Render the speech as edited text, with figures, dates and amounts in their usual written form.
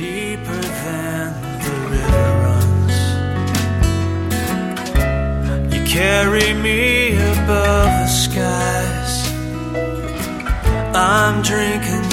deeper than the river runs. You carry me above the skies. I'm drinking